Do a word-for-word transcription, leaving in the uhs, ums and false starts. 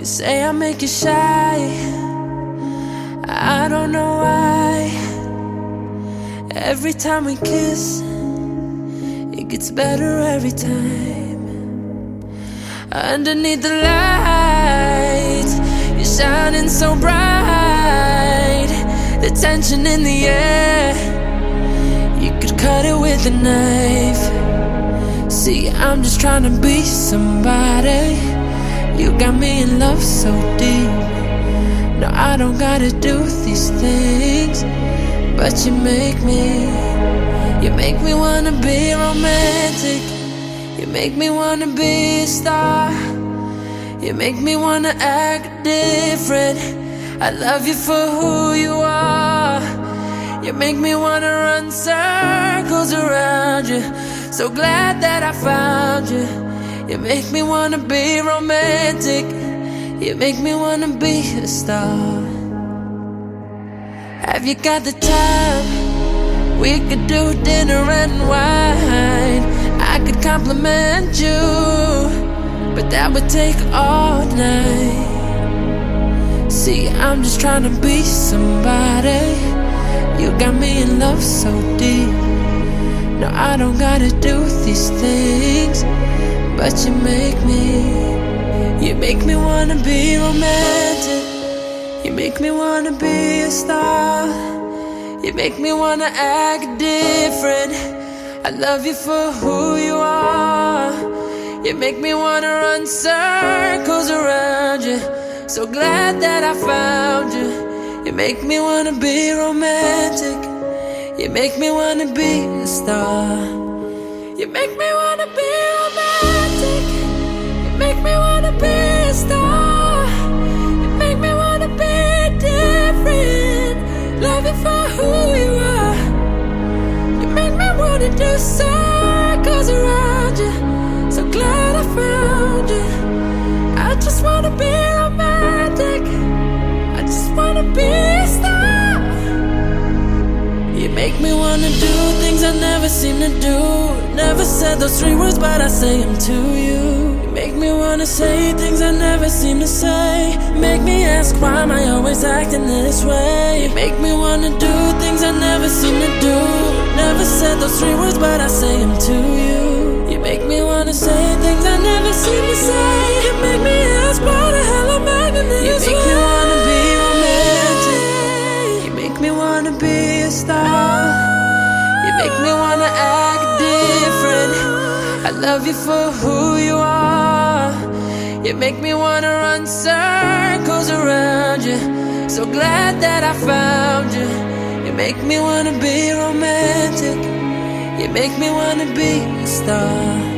say I make you shy. I don't know why. Every time we kiss, it gets better every time. Underneath the lights, you're shining so bright. The tension in the air, you could cut it with a knife. See, I'm just trying to be somebody. You got me in love so deep. No, I don't gotta do these things, but you make me, you make me wanna be romantic. You make me wanna be a star. You make me wanna act different. I love you for who you are. You make me wanna run circles around you. So glad that I found you. You make me wanna be romantic. You make me wanna be a star. Have you got the time? We could do dinner and wine. I could compliment you, but that would take all night. See, I'm just trying to be somebody. You got me in love so deep. No, I don't gotta do these things, but you make me, you make me wanna be romantic. You make me wanna be a star. You make me wanna act different. I love you for who you are. You make me wanna run circles around you. So glad that I found you. You make me wanna be romantic. You make me wanna be a star. You make me wanna be romantic. You make me wanna be a star. You make me wanna be different. Love you for who you are. You make me wanna do circles around you. So glad I found you. I just wanna be romantic. I just wanna be a star. You make me wanna do things I never seem to do. Never said those three words, but I say them to you. You make me wanna say things I never seem to say. Make me ask, why am I always acting this way? You make me wanna do things I never seem to do. Never said those three words, but I say them to you. You make me wanna say things I never seem to say. You make me ask, why the hell am I acting this way? You make me wanna be romantic. You make me wanna be a star. You make me wanna act different. I love you for who you are. You make me wanna run circles around you. So glad that I found you. You make me wanna be romantic. You make me wanna be a star.